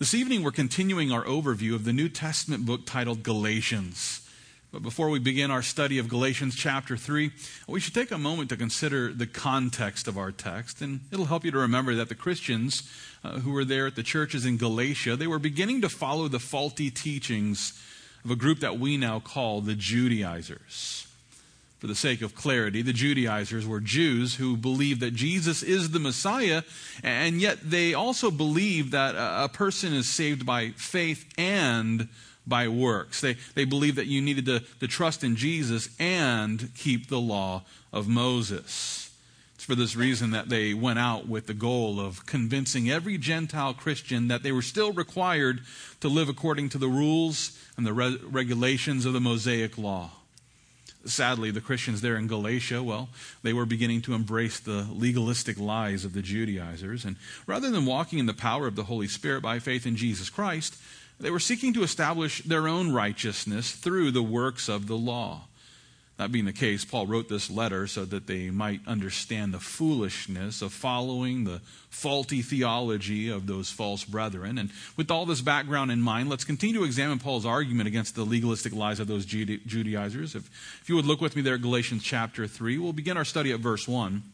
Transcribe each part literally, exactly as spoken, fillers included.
This evening we're continuing our overview of the New Testament book titled Galatians. But before we begin our study of Galatians chapter three, we should take a moment to consider the context of our text. And it'll help you to remember that the Christians uh, who were there at the churches in Galatia, they were beginning to follow the faulty teachings of a group that we now call the Judaizers. For the sake of clarity, the Judaizers were Jews who believed that Jesus is the Messiah, and yet they also believed that a person is saved by faith and by works. They they believed that you needed to, to trust in Jesus and keep the law of Moses. It's for this reason that they went out with the goal of convincing every Gentile Christian that they were still required to live according to the rules and the re- regulations of the Mosaic law. Sadly, the Christians there in Galatia, well, they were beginning to embrace the legalistic lies of the Judaizers. And rather than walking in the power of the Holy Spirit by faith in Jesus Christ, they were seeking to establish their own righteousness through the works of the law. That being the case, Paul wrote this letter so that they might understand the foolishness of following the faulty theology of those false brethren. And with all this background in mind, let's continue to examine Paul's argument against the legalistic lies of those Judaizers. If, if you would look with me there at Galatians chapter three, we'll begin our study at verse one.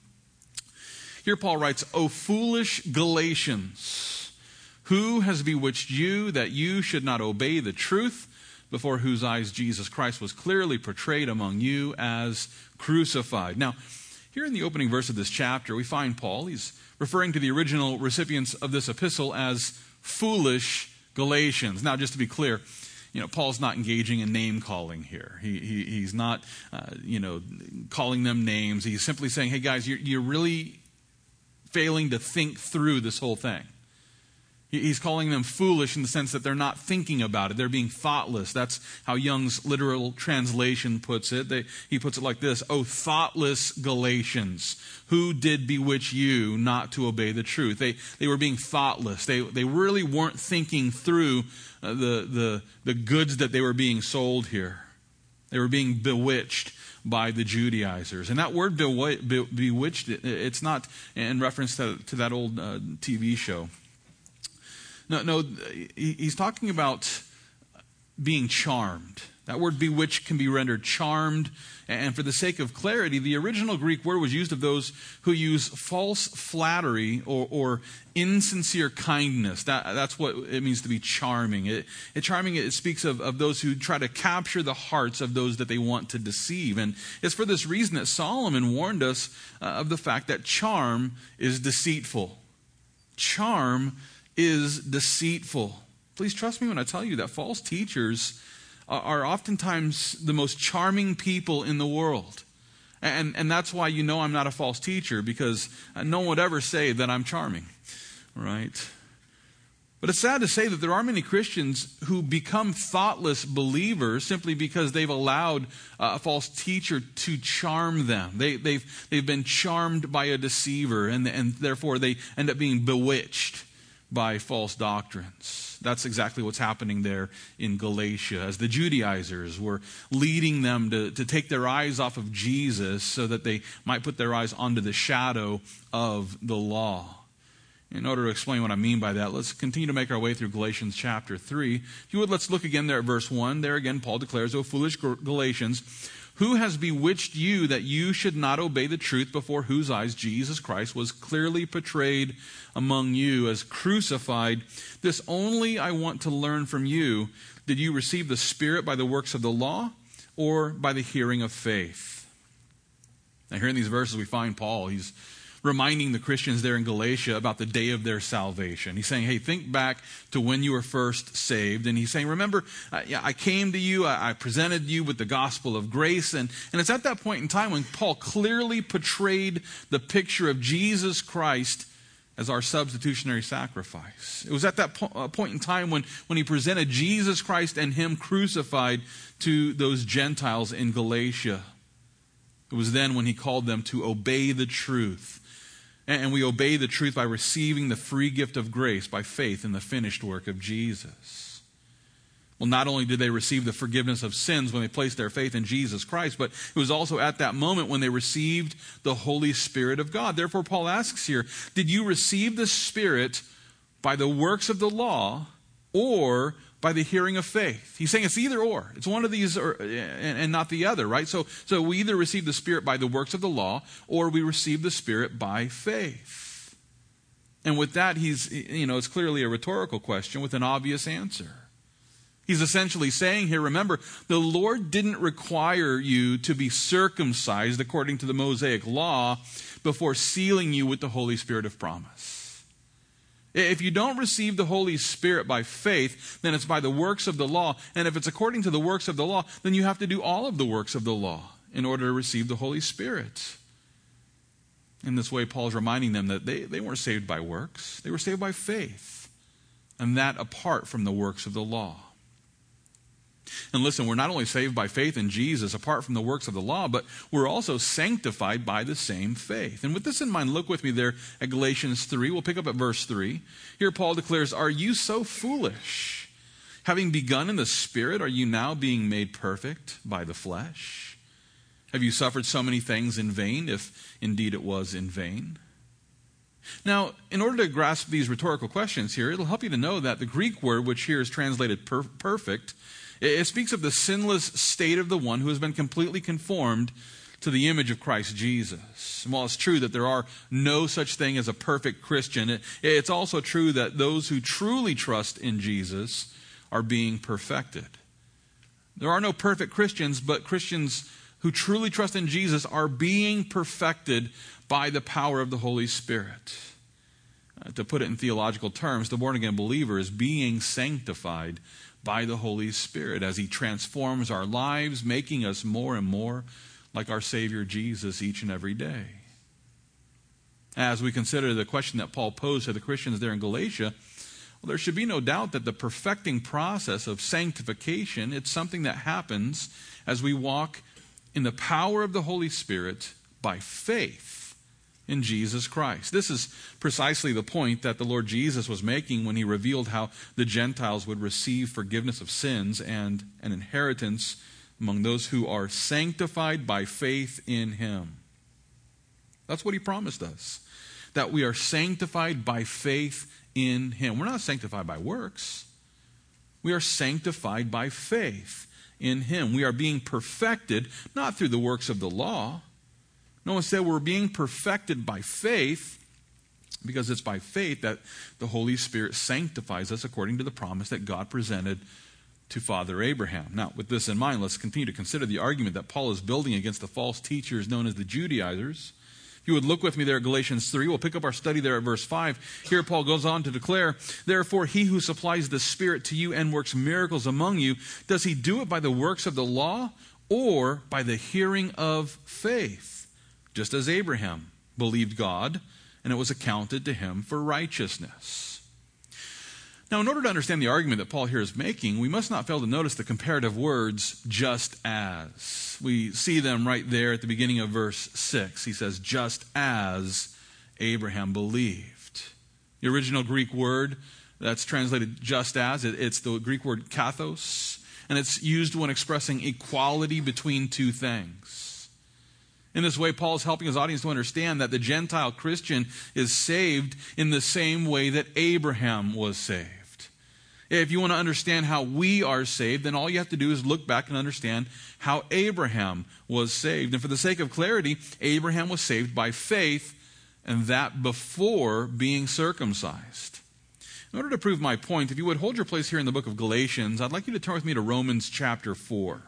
Here Paul writes, "O foolish Galatians, who has bewitched you that you should not obey the truth, before whose eyes Jesus Christ was clearly portrayed among you as crucified?" Now, here in the opening verse of this chapter, we find Paul, he's referring to the original recipients of this epistle as foolish Galatians. Now, just to be clear, you know, Paul's not engaging in name calling here. He, he he's not, uh, you know, calling them names. He's simply saying, hey guys, you're, you're really failing to think through this whole thing. He's calling them foolish in the sense that they're not thinking about it. They're being thoughtless. That's how Young's literal translation puts it. They, he puts it like this: "O thoughtless Galatians, who did bewitch you not to obey the truth?" They they were being thoughtless. They they really weren't thinking through uh, the, the, the goods that they were being sold here. They were being bewitched by the Judaizers. And that word bewi- be, bewitched, it, it's not in reference to, to that old uh, T V show. No, no, he's talking about being charmed. That word bewitched can be rendered charmed. And for the sake of clarity, the original Greek word was used of those who use false flattery or, or insincere kindness. That, that's what it means to be charming. It, it charming, it speaks of, of those who try to capture the hearts of those that they want to deceive. And it's for this reason that Solomon warned us uh, of the fact that charm is deceitful. Charm is deceitful. Please trust me when I tell you that false teachers are, are oftentimes the most charming people in the world. And, and that's why you know I'm not a false teacher, because no one would ever say that I'm charming, right? But it's sad to say that there are many Christians who become thoughtless believers simply because they've allowed a false teacher to charm them. They, they've, they've been charmed by a deceiver, and, and therefore they end up being bewitched by false doctrines. That's exactly what's happening there in Galatia, as the Judaizers were leading them to, to take their eyes off of Jesus so that they might put their eyes onto the shadow of the law. In order to explain what I mean by that, let's continue to make our way through Galatians chapter three. If you would, let's look again there at verse one. There again, Paul declares, "O foolish Galatians, who has bewitched you that you should not obey the truth, before whose eyes Jesus Christ was clearly portrayed among you as crucified? This only I want to learn from you. Did you receive the Spirit by the works of the law, or by the hearing of faith?" Now here in these verses we find Paul, he's reminding the Christians there in Galatia about the day of their salvation. He's saying, hey, think back to when you were first saved. And he's saying, remember, uh, yeah, I came to you, I, I presented you with the gospel of grace. And, and it's at that point in time when Paul clearly portrayed the picture of Jesus Christ as our substitutionary sacrifice. It was at that po- uh, point in time when, when he presented Jesus Christ and him crucified to those Gentiles in Galatia. It was then when he called them to obey the truth. And we obey the truth by receiving the free gift of grace by faith in the finished work of Jesus. Well, not only did they receive the forgiveness of sins when they placed their faith in Jesus Christ, but it was also at that moment when they received the Holy Spirit of God. Therefore, Paul asks here, did you receive the Spirit by the works of the law, or by the hearing of faith. He's saying it's either or. It's one of these or, and, and not the other, right? So, so we either receive the Spirit by the works of the law, or we receive the Spirit by faith. And with that, he's, you know, it's clearly a rhetorical question with an obvious answer. He's essentially saying here, remember, the Lord didn't require you to be circumcised according to the Mosaic law before sealing you with the Holy Spirit of promise. If you don't receive the Holy Spirit by faith, then it's by the works of the law. And if it's according to the works of the law, then you have to do all of the works of the law in order to receive the Holy Spirit. In this way, Paul's reminding them that they, they weren't saved by works. They were saved by faith. And that apart from the works of the law. And listen, we're not only saved by faith in Jesus apart from the works of the law, but we're also sanctified by the same faith. And with this in mind, look with me there at Galatians three. We'll pick up at verse three. Here Paul declares, "Are you so foolish? Having begun in the Spirit, are you now being made perfect by the flesh? Have you suffered so many things in vain, if indeed it was in vain?" Now, in order to grasp these rhetorical questions here, it'll help you to know that the Greek word, which here is translated per- perfect, it speaks of the sinless state of the one who has been completely conformed to the image of Christ Jesus. And while it's true that there are no such thing as a perfect Christian, it, it's also true that those who truly trust in Jesus are being perfected. There are no perfect Christians, but Christians who truly trust in Jesus are being perfected by the power of the Holy Spirit. Uh, to put it in theological terms, the born-again believer is being sanctified by the Holy Spirit as He transforms our lives, making us more and more like our Savior Jesus each and every day. As we consider the question that Paul posed to the Christians there in Galatia, well, there should be no doubt that the perfecting process of sanctification, it's something that happens as we walk in the power of the Holy Spirit by faith in Jesus Christ. This is precisely the point that the Lord Jesus was making when He revealed how the Gentiles would receive forgiveness of sins and an inheritance among those who are sanctified by faith in Him. That's what He promised us, that we are sanctified by faith in Him. We're not sanctified by works. We are sanctified by faith in Him. We are being perfected not through the works of the law. No, instead we're being perfected by faith, because it's by faith that the Holy Spirit sanctifies us according to the promise that God presented to Father Abraham. Now, with this in mind, let's continue to consider the argument that Paul is building against the false teachers known as the Judaizers. If you would look with me there at Galatians three, we'll pick up our study there at verse five. Here Paul goes on to declare, "Therefore he who supplies the Spirit to you and works miracles among you, does he do it by the works of the law or by the hearing of faith? Just as Abraham believed God, and it was accounted to him for righteousness." Now, in order to understand the argument that Paul here is making, we must not fail to notice the comparative words, "just as." We see them right there at the beginning of verse six. He says, "just as Abraham believed." The original Greek word that's translated "just as," it's the Greek word kathos, and it's used when expressing equality between two things. In this way, Paul is helping his audience to understand that the Gentile Christian is saved in the same way that Abraham was saved. If you want to understand how we are saved, then all you have to do is look back and understand how Abraham was saved. And for the sake of clarity, Abraham was saved by faith, and that before being circumcised. In order to prove my point, if you would hold your place here in the book of Galatians, I'd like you to turn with me to Romans chapter four.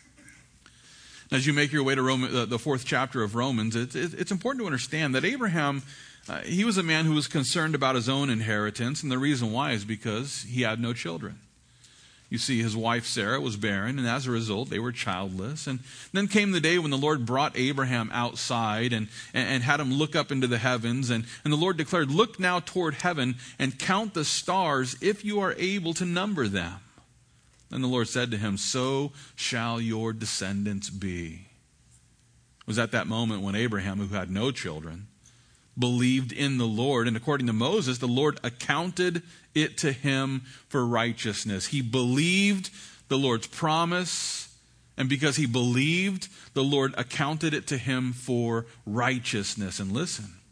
As you make your way to Roman, uh, the fourth chapter of Romans, it's, it's important to understand that Abraham, uh, he was a man who was concerned about his own inheritance, and the reason why is because he had no children. You see, his wife Sarah was barren, and as a result, they were childless. And then came the day when the Lord brought Abraham outside and, and, and had him look up into the heavens, and, and the Lord declared, "Look now toward heaven and count the stars if you are able to number them." Then the Lord said to him, "So shall your descendants be." It was at that moment when Abraham, who had no children, believed in the Lord. And according to Moses, the Lord accounted it to him for righteousness. He believed the Lord's promise, and because he believed, the Lord accounted it to him for righteousness. And listen,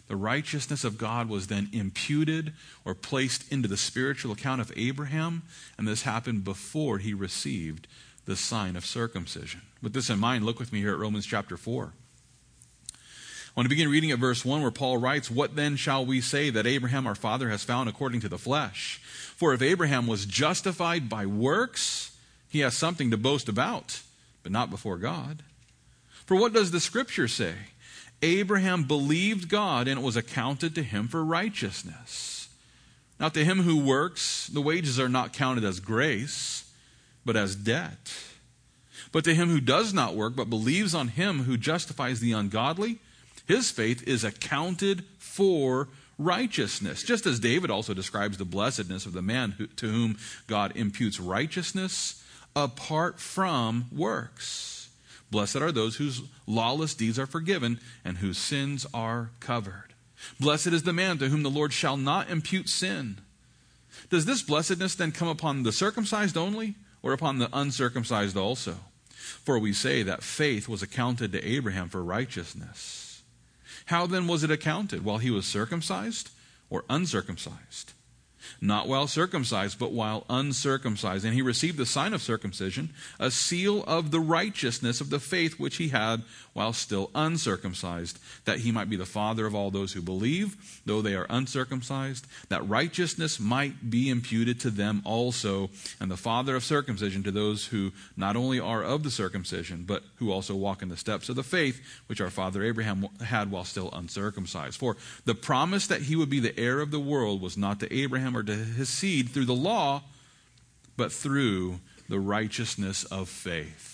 The righteousness of God was then imputed or placed into the spiritual account of Abraham, and this happened before he received the sign of circumcision. With this in mind, look with me here at Romans chapter four. I want to begin reading at verse one where Paul writes, "What then shall we say that Abraham our father has found according to the flesh? For if Abraham was justified by works, he has something to boast about, but not before God. For what does the Scripture say? Abraham believed God, and it was accounted to him for righteousness. Now to him who works, the wages are not counted as grace, but as debt. But to him who does not work, but believes on him who justifies the ungodly, his faith is accounted for righteousness." Just as David also describes the blessedness of the man who, to whom God imputes righteousness apart from works. "Blessed are those whose lawless deeds are forgiven and whose sins are covered. Blessed is the man to whom the Lord shall not impute sin." Does this blessedness then come upon the circumcised only, or upon the uncircumcised also? For we say that faith was accounted to Abraham for righteousness. How then was it accounted? While he was circumcised or uncircumcised? Not while circumcised, but while uncircumcised. And he received the sign of circumcision, a seal of the righteousness of the faith which he had while still uncircumcised, that he might be the father of all those who believe, though they are uncircumcised, that righteousness might be imputed to them also, and the father of circumcision to those who not only are of the circumcision, but who also walk in the steps of the faith which our father Abraham had while still uncircumcised. For the promise that he would be the heir of the world was not to Abraham or to his seed through the law, but through the righteousness of faith.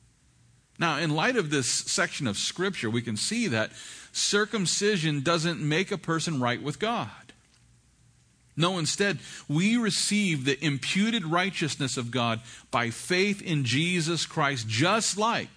Now, in light of this section of Scripture, we can see that circumcision doesn't make a person right with God. No, instead, we receive the imputed righteousness of God by faith in Jesus Christ, just like,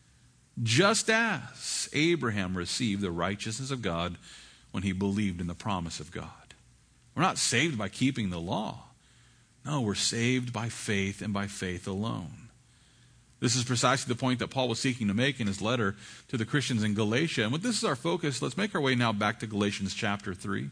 just as Abraham received the righteousness of God when he believed in the promise of God. We're not saved by keeping the law. No, we're saved by faith and by faith alone. This is precisely the point that Paul was seeking to make in his letter to the Christians in Galatia. And with this as our focus, let's make our way now back to Galatians chapter three.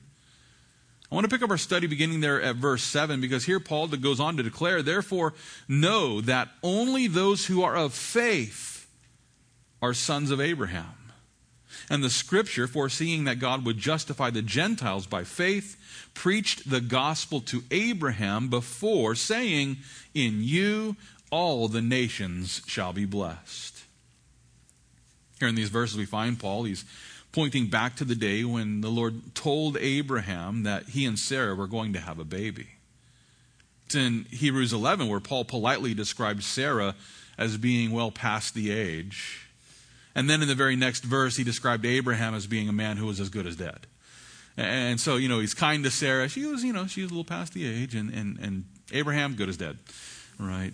I want to pick up our study beginning there at verse seven, because here Paul goes on to declare, "Therefore know that only those who are of faith are sons of Abraham. And the Scripture, foreseeing that God would justify the Gentiles by faith, preached the gospel to Abraham before, saying, 'In you all the nations shall be blessed.'" Here in these verses we find Paul, he's pointing back to the day when the Lord told Abraham that he and Sarah were going to have a baby. It's in Hebrews eleven where Paul politely describes Sarah as being well past the age. And then in the very next verse, he described Abraham as being a man who was as good as dead. And so, you know, he's kind to Sarah. She was, you know, she was a little past the age. And, and, and Abraham, good as dead. Right?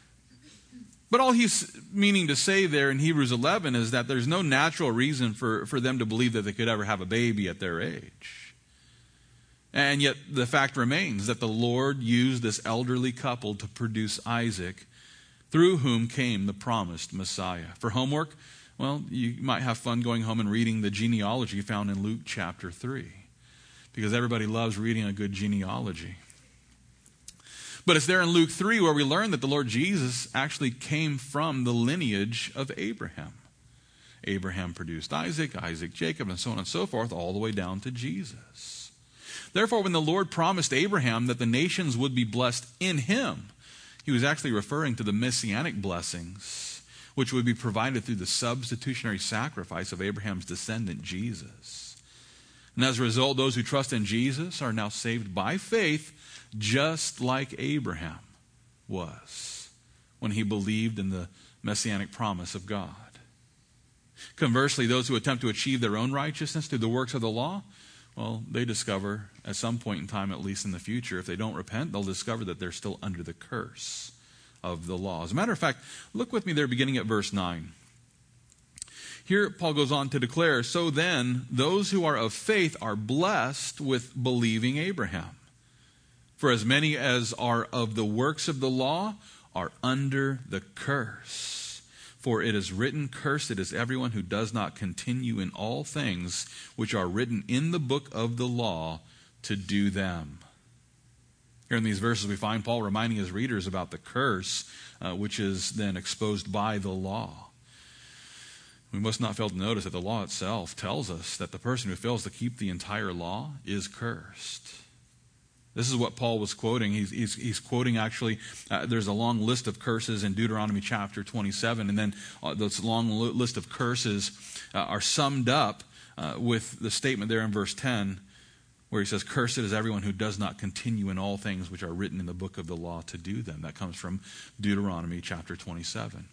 But all he's meaning to say there in Hebrews eleven is that there's no natural reason for, for them to believe that they could ever have a baby at their age. And yet the fact remains that the Lord used this elderly couple to produce Isaac, through whom came the promised Messiah. For homework, well, you might have fun going home and reading the genealogy found in Luke chapter three, because everybody loves reading a good genealogy. But it's there in Luke three where we learn that the Lord Jesus actually came from the lineage of Abraham. Abraham produced Isaac, Isaac Jacob, and so on and so forth, all the way down to Jesus. Therefore, when the Lord promised Abraham that the nations would be blessed in him, he was actually referring to the messianic blessings which would be provided through the substitutionary sacrifice of Abraham's descendant, Jesus. And as a result, those who trust in Jesus are now saved by faith, just like Abraham was when he believed in the messianic promise of God. Conversely, those who attempt to achieve their own righteousness through the works of the law, well, they discover at some point in time, at least in the future, if they don't repent, they'll discover that they're still under the curse of the law. As a matter of fact, look with me there beginning at verse nine. Here Paul goes on to declare, "So then, those who are of faith are blessed with believing Abraham. For as many as are of the works of the law are under the curse. For it is written, cursed is everyone who does not continue in all things which are written in the book of the law to do them. Here in these verses we find Paul reminding his readers about the curse uh, which is then exposed by the law. We must not fail to notice that the law itself tells us that the person who fails to keep the entire law is cursed. This is what Paul was quoting. He's, he's, he's quoting actually, uh, there's a long list of curses in Deuteronomy chapter twenty-seven, and then uh, this long list of curses uh, are summed up uh, with the statement there in verse ten, where he says, cursed is everyone who does not continue in all things which are written in the book of the law to do them. That comes from Deuteronomy chapter twenty-seven.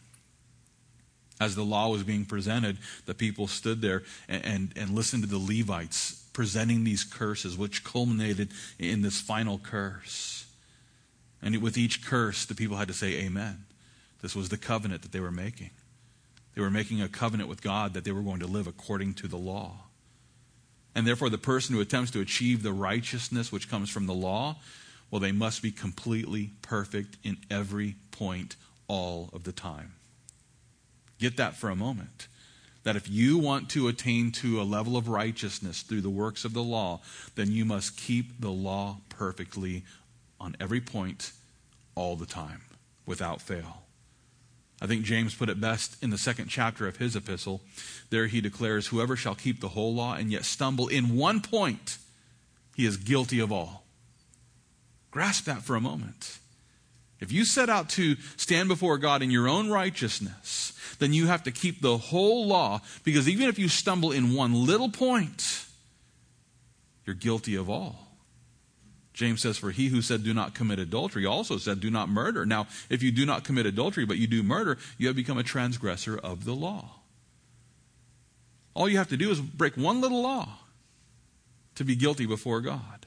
As the law was being presented, the people stood there and, and, and listened to the Levites presenting these curses, which culminated in this final curse. And with each curse, the people had to say amen. This was the covenant that they were making. They were making a covenant with God that they were going to live according to the law. And therefore, the person who attempts to achieve the righteousness which comes from the law, well, they must be completely perfect in every point all of the time. Get that for a moment. That if you want to attain to a level of righteousness through the works of the law, then you must keep the law perfectly on every point all the time, without fail. I think James put it best in the second chapter of his epistle. There he declares, whoever shall keep the whole law and yet stumble in one point, he is guilty of all. Grasp that for a moment. If you set out to stand before God in your own righteousness, then you have to keep the whole law, because even if you stumble in one little point, you're guilty of all. James says, for he who said do not commit adultery also said do not murder. Now, if you do not commit adultery but you do murder, you have become a transgressor of the law. All you have to do is break one little law to be guilty before God.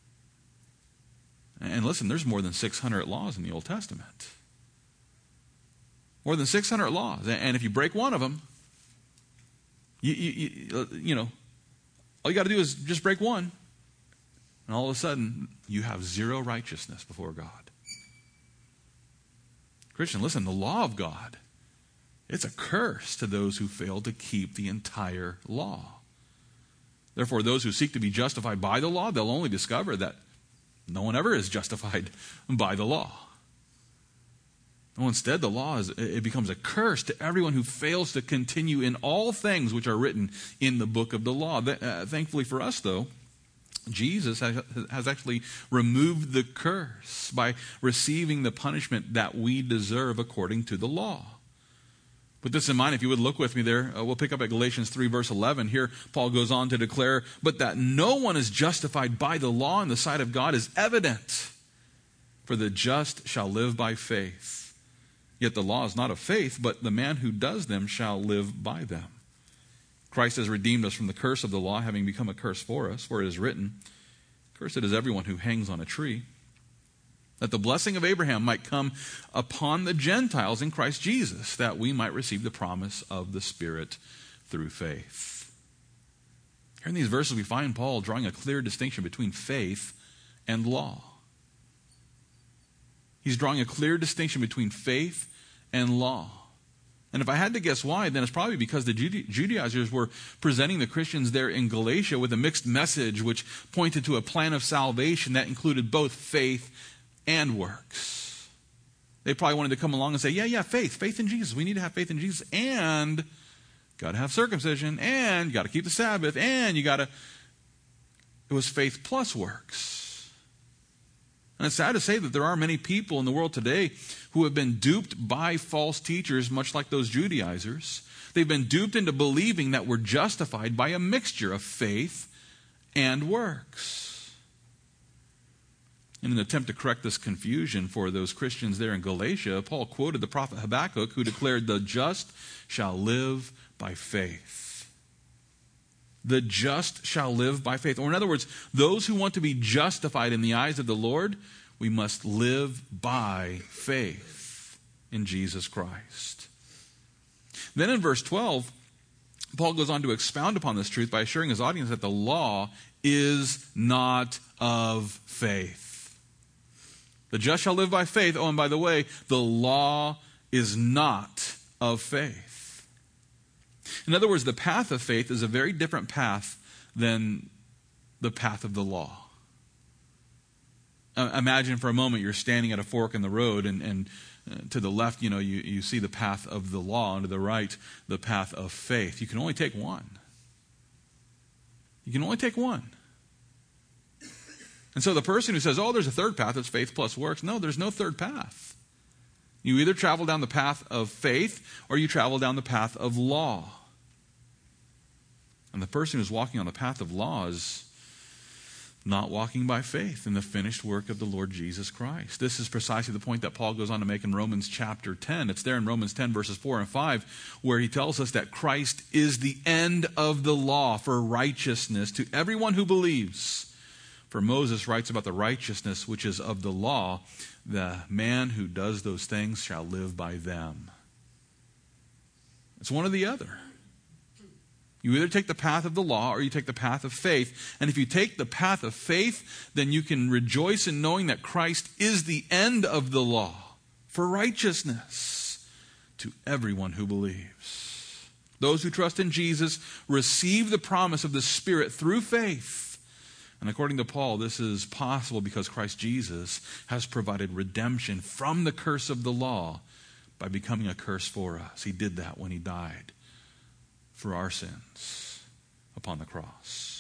And listen, there's more than six hundred laws in the Old Testament. More than six hundred laws. And if you break one of them, you, you, you, you know, all you got to do is just break one. And all of a sudden, you have zero righteousness before God. Christian, listen, the law of God, it's a curse to those who fail to keep the entire law. Therefore, those who seek to be justified by the law, they'll only discover that no one ever is justified by the law. No, instead, the law is, it becomes a curse to everyone who fails to continue in all things which are written in the book of the law. Uh, thankfully for us, though, Jesus has, has actually removed the curse by receiving the punishment that we deserve according to the law. With this in mind, if you would look with me there, uh, we'll pick up at Galatians three, verse eleven. Here, Paul goes on to declare, but that no one is justified by the law in the sight of God is evident, for the just shall live by faith. Yet the law is not of faith, but the man who does them shall live by them. Christ has redeemed us from the curse of the law, having become a curse for us, for it is written, cursed is everyone who hangs on a tree, that the blessing of Abraham might come upon the Gentiles in Christ Jesus, that we might receive the promise of the Spirit through faith. Here in these verses we find Paul drawing a clear distinction between faith and law. He's drawing a clear distinction between faith and law. And if I had to guess why, then it's probably because the Judaizers were presenting the Christians there in Galatia with a mixed message which pointed to a plan of salvation that included both faith and works. They probably wanted to come along and say, yeah, yeah, faith, faith in Jesus. We need to have faith in Jesus, and got to have circumcision, and you got to keep the Sabbath, and you got to... It was faith plus works. And it's sad to say that there are many people in the world today who have been duped by false teachers, much like those Judaizers. They've been duped into believing that we're justified by a mixture of faith and works. In an attempt to correct this confusion for those Christians there in Galatia, Paul quoted the prophet Habakkuk, who declared, the just shall live by faith. The just shall live by faith. Or in other words, those who want to be justified in the eyes of the Lord, we must live by faith in Jesus Christ. Then in verse twelve, Paul goes on to expound upon this truth by assuring his audience that the law is not of faith. The just shall live by faith. Oh, and by the way, the law is not of faith. In other words, the path of faith is a very different path than the path of the law. Uh, imagine for a moment you're standing at a fork in the road, and, and uh, to the left, you know, you, you see the path of the law, and to the right, the path of faith. You can only take one. You can only take one. And so the person who says, oh, there's a third path, it's faith plus works. No, there's no third path. You either travel down the path of faith or you travel down the path of law. And the person who's walking on the path of law is not walking by faith in the finished work of the Lord Jesus Christ. This is precisely the point that Paul goes on to make in Romans chapter ten. It's there in Romans ten verses four and five where he tells us that Christ is the end of the law for righteousness to everyone who believes. For Moses writes about the righteousness which is of the law, the man who does those things shall live by them. It's one or the other. You either take the path of the law or you take the path of faith. And if you take the path of faith, then you can rejoice in knowing that Christ is the end of the law for righteousness to everyone who believes. Those who trust in Jesus receive the promise of the Spirit through faith. And according to Paul, this is possible because Christ Jesus has provided redemption from the curse of the law by becoming a curse for us. He did that when he died for our sins upon the cross.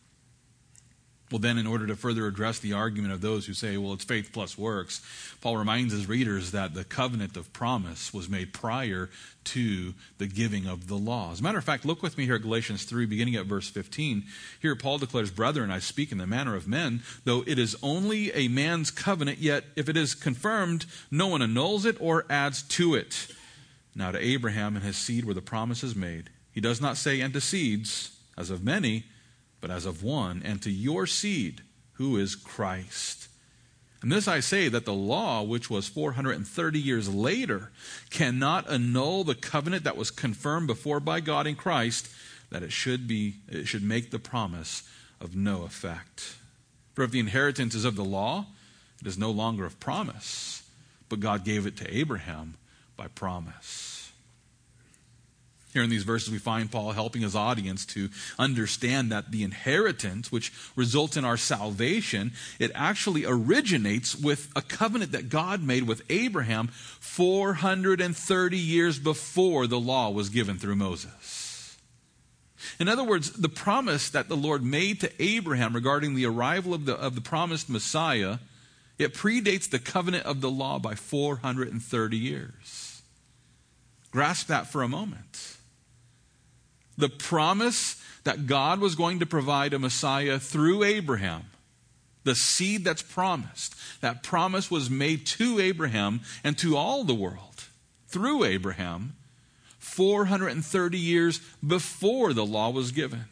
Well, then, in order to further address the argument of those who say, well, it's faith plus works, Paul reminds his readers that the covenant of promise was made prior to the giving of the law. As a matter of fact, look with me here at Galatians three, beginning at verse fifteen. Here Paul declares, brethren, I speak in the manner of men, though it is only a man's covenant, yet if it is confirmed, no one annuls it or adds to it. Now to Abraham and his seed were the promises made. He does not say, and to seeds, as of many, but as of one, and to your seed, who is Christ. And this I say, that the law, which was four hundred thirty years later, cannot annul the covenant that was confirmed before by God in Christ, that it should be, it should make the promise of no effect. For if the inheritance is of the law, it is no longer of promise, but God gave it to Abraham by promise. Here in these verses, we find Paul helping his audience to understand that the inheritance, which results in our salvation, it actually originates with a covenant that God made with Abraham four hundred thirty years before the law was given through Moses. In other words, the promise that the Lord made to Abraham regarding the arrival of the, of the promised Messiah, it predates the covenant of the law by four hundred thirty years. Grasp that for a moment. The promise that God was going to provide a Messiah through Abraham, the seed that's promised, that promise was made to Abraham and to all the world through Abraham four hundred thirty years before the law was given.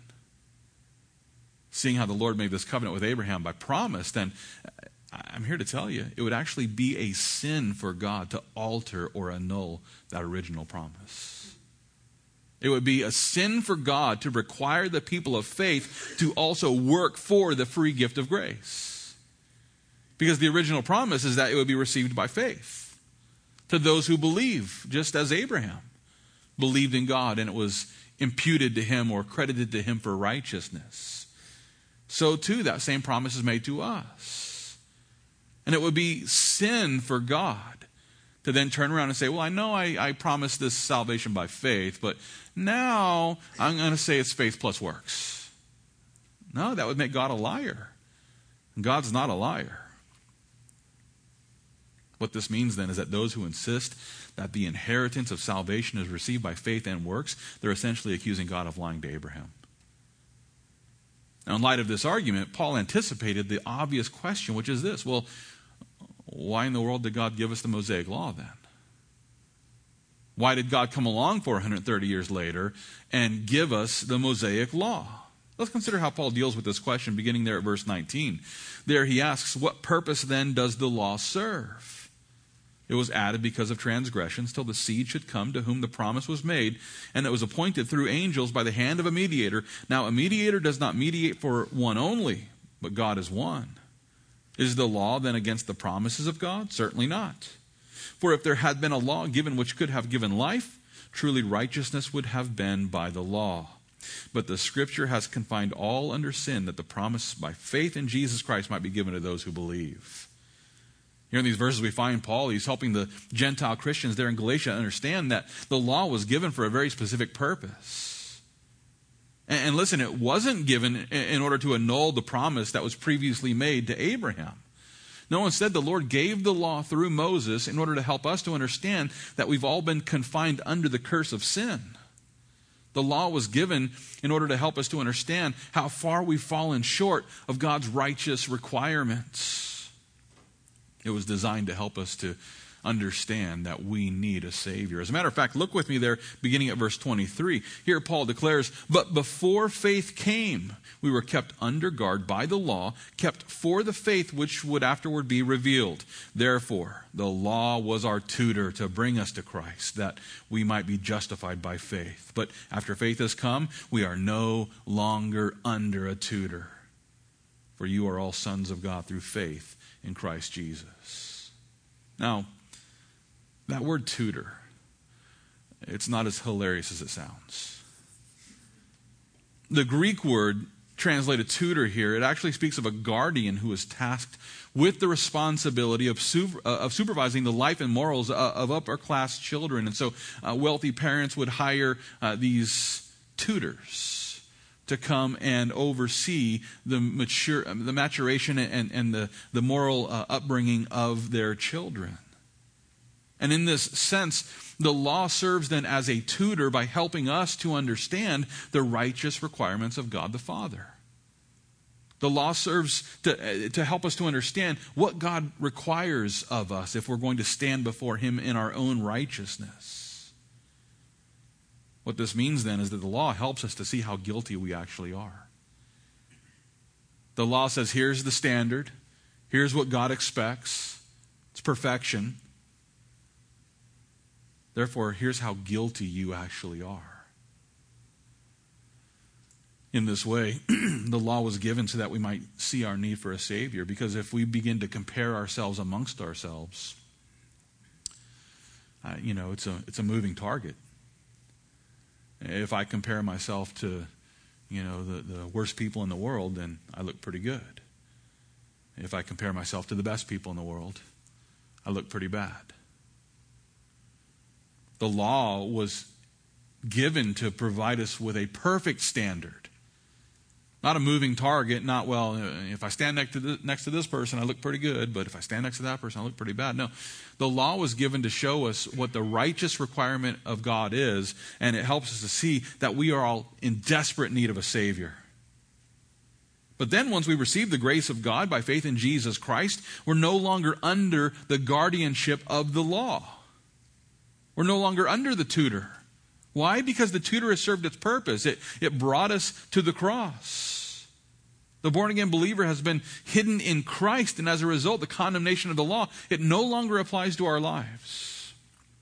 Seeing how the Lord made this covenant with Abraham by promise, then I'm here to tell you, it would actually be a sin for God to alter or annul that original promise. It would be a sin for God to require the people of faith to also work for the free gift of grace. Because the original promise is that it would be received by faith to those who believe, just as Abraham believed in God and it was imputed to him or credited to him for righteousness. So too, that same promise is made to us. And it would be sin for God to then turn around and say, well, I know I, I promised this salvation by faith, but now I'm going to say it's faith plus works. No, that would make God a liar. God's not a liar. What this means then is that those who insist that the inheritance of salvation is received by faith and works, they're essentially accusing God of lying to Abraham. Now, in light of this argument, Paul anticipated the obvious question, which is this: well, why in the world did God give us the Mosaic Law then? Why did God come along four hundred thirty years later and give us the Mosaic Law? Let's consider how Paul deals with this question, beginning there at verse nineteen. There he asks, what purpose then does the law serve? It was added because of transgressions till the seed should come to whom the promise was made, and it was appointed through angels by the hand of a mediator. Now a mediator does not mediate for one only, but God is one. Is the law then against the promises of God? Certainly not. For if there had been a law given which could have given life, truly righteousness would have been by the law. But the Scripture has confined all under sin, that the promise by faith in Jesus Christ might be given to those who believe. Here in these verses we find Paul, he's helping the Gentile Christians there in Galatia understand that the law was given for a very specific purpose. And listen, it wasn't given in order to annul the promise that was previously made to Abraham. No, instead the Lord gave the law through Moses in order to help us to understand that we've all been confined under the curse of sin. The law was given in order to help us to understand how far we've fallen short of God's righteous requirements. It was designed to help us to understand that we need a Savior. As a matter of fact, look with me there, beginning at verse twenty-three. Here Paul declares, "But before faith came, we were kept under guard by the law, kept for the faith which would afterward be revealed. Therefore, the law was our tutor to bring us to Christ, that we might be justified by faith. But after faith has come, we are no longer under a tutor. For you are all sons of God through faith in Christ Jesus." Now, that word tutor, it's not as hilarious as it sounds. The Greek word translated tutor here, it actually speaks of a guardian who is tasked with the responsibility of, super, uh, of supervising the life and morals uh, of upper-class children. And so uh, wealthy parents would hire uh, these tutors to come and oversee the mature, the maturation and, and the, the moral uh, upbringing of their children. And in this sense, the law serves then as a tutor by helping us to understand the righteous requirements of God the Father. The law serves to, to help us to understand what God requires of us if we're going to stand before Him in our own righteousness. What this means then is that the law helps us to see how guilty we actually are. The law says, here's the standard. Here's what God expects. It's perfection. Therefore, here's how guilty you actually are. In this way, the law was given so that we might see our need for a Savior. Because if we begin to compare ourselves amongst ourselves, uh, you know, it's a it's a moving target. If I compare myself to, you know, the, the worst people in the world, then I look pretty good. If I compare myself to the best people in the world, I look pretty bad. The law was given to provide us with a perfect standard. Not a moving target, not, well, if I stand next to, this, next to this person, I look pretty good, but if I stand next to that person, I look pretty bad. No, the law was given to show us what the righteous requirement of God is, and it helps us to see that we are all in desperate need of a Savior. But then once we receive the grace of God by faith in Jesus Christ, we're no longer under the guardianship of the law. We're no longer under the tutor. Why? Because the tutor has served its purpose. It, it brought us to the cross. The born-again believer has been hidden in Christ, and as a result, the condemnation of the law, it no longer applies to our lives.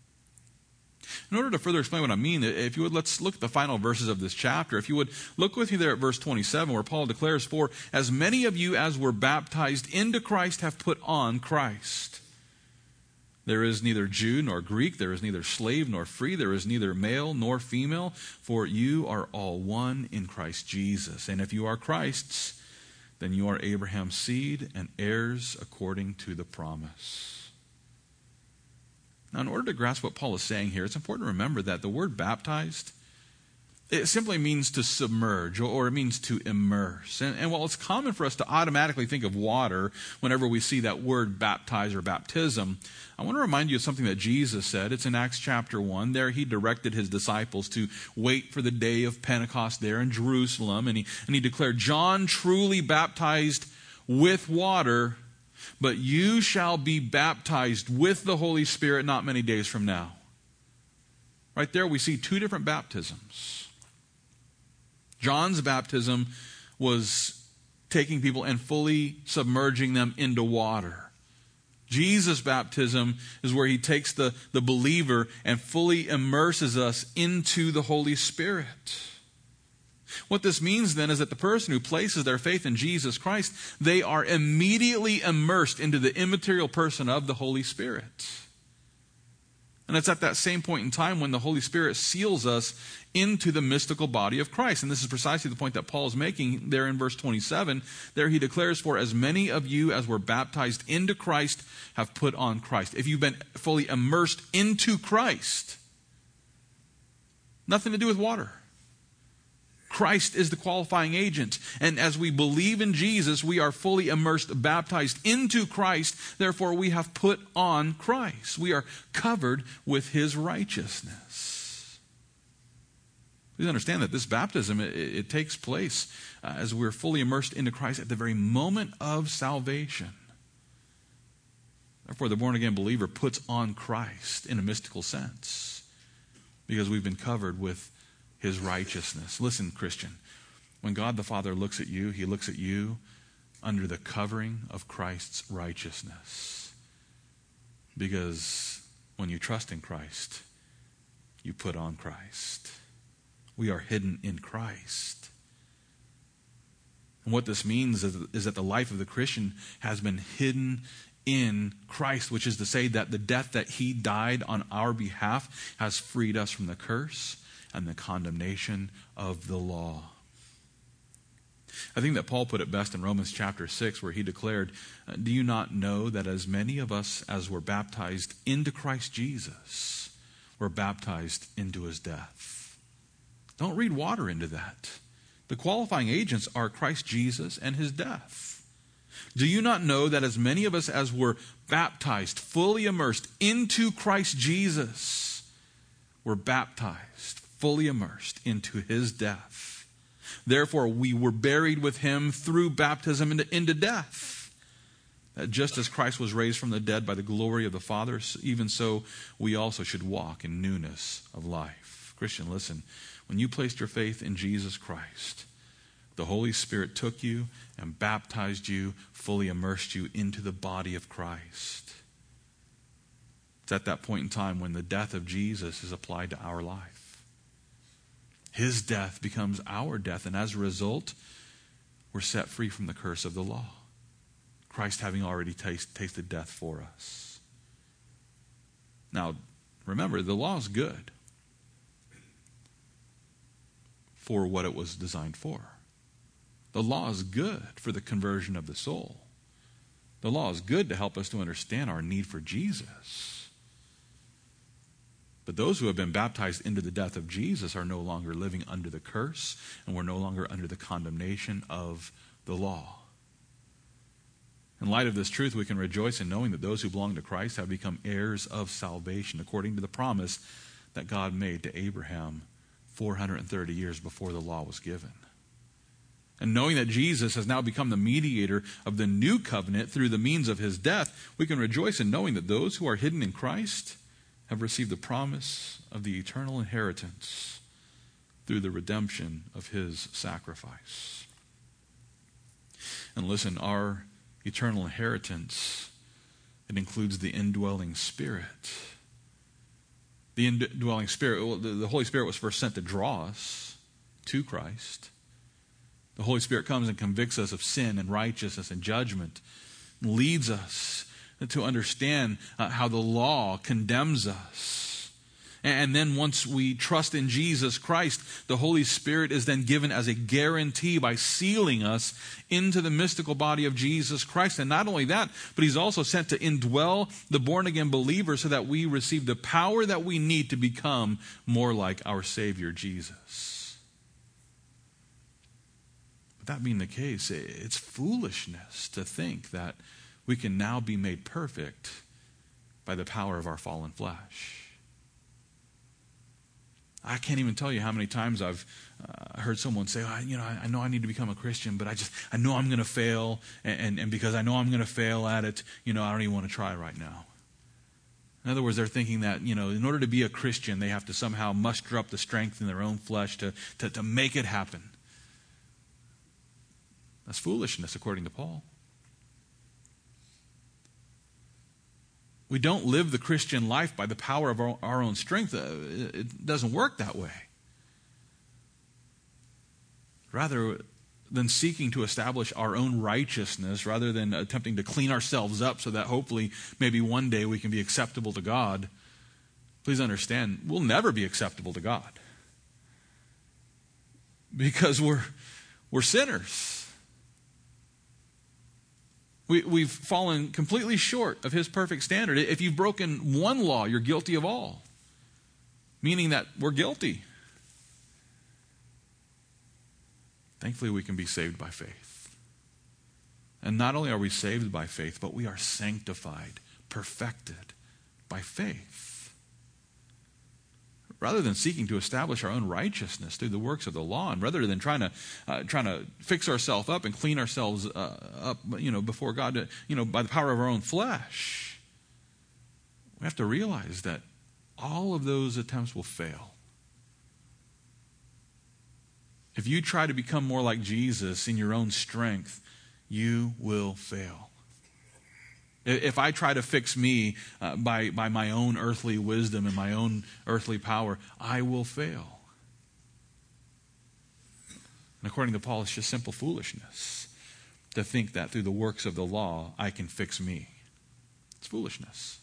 In order to further explain what I mean, if you would, let's look at the final verses of this chapter. If you would, look with me there at verse twenty-seven, where Paul declares, "For as many of you as were baptized into Christ have put on Christ. There is neither Jew nor Greek, there is neither slave nor free, there is neither male nor female, for you are all one in Christ Jesus. And if you are Christ's, then you are Abraham's seed and heirs according to the promise." Now, in order to grasp what Paul is saying here, it's important to remember that the word baptized, it simply means to submerge, or it means to immerse. And, and while it's common for us to automatically think of water whenever we see that word baptize or baptism, I want to remind you of something that Jesus said. It's in Acts chapter one. There he directed his disciples to wait for the day of Pentecost there in Jerusalem. And he, and he declared, "John truly baptized with water, but you shall be baptized with the Holy Spirit not many days from now." Right there we see two different baptisms. John's baptism was taking people and fully submerging them into water. Jesus' baptism is where he takes the, the believer and fully immerses us into the Holy Spirit. What this means then is that the person who places their faith in Jesus Christ, they are immediately immersed into the immaterial person of the Holy Spirit. And it's at that same point in time when the Holy Spirit seals us into the mystical body of Christ. And this is precisely the point that Paul is making there in verse twenty-seven. There he declares, "For as many of you as were baptized into Christ have put on Christ." If you've been fully immersed into Christ, nothing to do with water. Christ is the qualifying agent. And as we believe in Jesus, we are fully immersed, baptized into Christ. Therefore, we have put on Christ. We are covered with his righteousness. Please understand that this baptism, it, it takes place uh, as we're fully immersed into Christ at the very moment of salvation. Therefore, the born-again believer puts on Christ in a mystical sense because we've been covered with his righteousness. Listen, Christian, when God the Father looks at you, he looks at you under the covering of Christ's righteousness. Because when you trust in Christ, you put on Christ. We are hidden in Christ. And what this means is, is that the life of the Christian has been hidden in Christ, which is to say that the death that he died on our behalf has freed us from the curse and the condemnation of the law. I think that Paul put it best in Romans chapter six, where he declared, "Do you not know that as many of us as were baptized into Christ Jesus were baptized into his death?" Don't read water into that. The qualifying agents are Christ Jesus and his death. Do you not know that as many of us as were baptized, fully immersed into Christ Jesus, were baptized, fully immersed into his death? Therefore, we were buried with him through baptism into, into death. That just as Christ was raised from the dead by the glory of the Father, even so we also should walk in newness of life. Christian, listen. When you placed your faith in Jesus Christ, the Holy Spirit took you and baptized you, fully immersed you into the body of Christ. It's at that point in time when the death of Jesus is applied to our life. His death becomes our death, and as a result, we're set free from the curse of the law. Christ having already taste, tasted death for us. Now, remember, the law is good for what it was designed for. The law is good for the conversion of the soul. The law is good to help us to understand our need for Jesus. But those who have been baptized into the death of Jesus are no longer living under the curse, and we're no longer under the condemnation of the law. In light of this truth, we can rejoice in knowing that those who belong to Christ have become heirs of salvation, according to the promise that God made to Abraham four hundred thirty years before the law was given. And knowing that Jesus has now become the mediator of the new covenant through the means of his death, we can rejoice in knowing that those who are hidden in Christ have received the promise of the eternal inheritance through the redemption of his sacrifice. And listen, our eternal inheritance, it includes the indwelling Spirit. The indwelling Spirit, the Holy Spirit was first sent to draw us to Christ. The Holy Spirit comes and convicts us of sin and righteousness and judgment, and leads us to understand uh, how the law condemns us. And then once we trust in Jesus Christ, the Holy Spirit is then given as a guarantee by sealing us into the mystical body of Jesus Christ. And not only that, but he's also sent to indwell the born-again believer so that we receive the power that we need to become more like our Savior Jesus. But that being the case, it's foolishness to think that we can now be made perfect by the power of our fallen flesh. I can't even tell you how many times I've uh, heard someone say, oh, you know, I, I know I need to become a Christian, but I just, I know I'm going to fail, and, and, and because I know I'm going to fail at it, you know, I don't even want to try right now. In other words, they're thinking that, you know, in order to be a Christian, they have to somehow muster up the strength in their own flesh to, to, to make it happen. That's foolishness, according to Paul. We don't live the Christian life by the power of our, our own strength. It doesn't work that way. Rather than seeking to establish our own righteousness, rather than attempting to clean ourselves up so that hopefully maybe one day we can be acceptable to God, please understand, we'll never be acceptable to God. Because we're, we're sinners. We, we've fallen completely short of His perfect standard. If you've broken one law, you're guilty of all. Meaning that we're guilty. Thankfully, we can be saved by faith. And not only are we saved by faith, but we are sanctified, perfected by faith. Rather than seeking to establish our own righteousness through the works of the law, and rather than trying to uh, trying to fix ourselves up and clean ourselves uh, up, you know, before God, you know, by the power of our own flesh, we have to realize that all of those attempts will fail. If you try to become more like Jesus in your own strength, you will fail. If I try to fix me uh, by, by my own earthly wisdom and my own earthly power, I will fail. And according to Paul, it's just simple foolishness to think that through the works of the law, I can fix me. It's foolishness.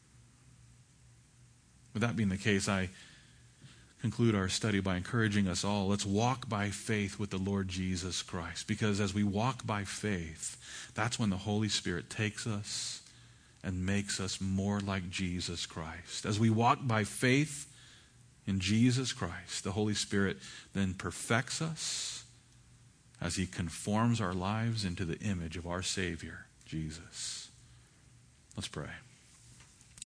With that being the case, I conclude our study by encouraging us all, let's walk by faith with the Lord Jesus Christ. Because as we walk by faith, that's when the Holy Spirit takes us and makes us more like Jesus Christ. As we walk by faith in Jesus Christ, the Holy Spirit then perfects us as He conforms our lives into the image of our Savior, Jesus. Let's pray.